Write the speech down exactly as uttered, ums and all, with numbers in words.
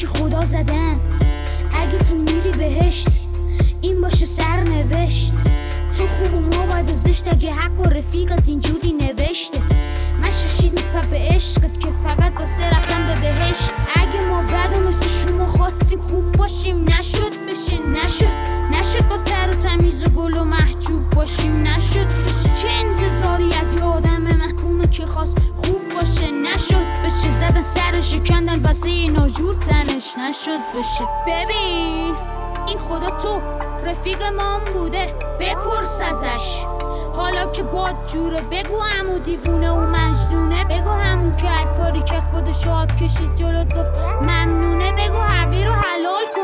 چی خدا زدن. اگه تو میری بهشت این باشه سرنوشت. تو خوب و ما باید زشت، اگه حق با رفیقت اینجوری نوشته. من ششید میپر به عشقت که فقط واسه رفتن به بهشت. اگه ما بعد مثل شما خواستیم خوب باشیم نشد بشه، نشد نشد با تر و تمیز و گل و محجوب باشیم نشد بشه. چه انتظاری از یه آدم محکومه که خواست خوب باشه نشد بشه. زدن سرش کندن واسه یه ناجور تنش نشد بشه. ببین این خدا تو رفیق مام بوده بپرس ازش، حالا که باد جوره بگو همو دیوونه و مجنونه. بگو همون که هر کاری که خودش آب کشید جلوت گفت ممنونه. بگو حقی رو حلال کن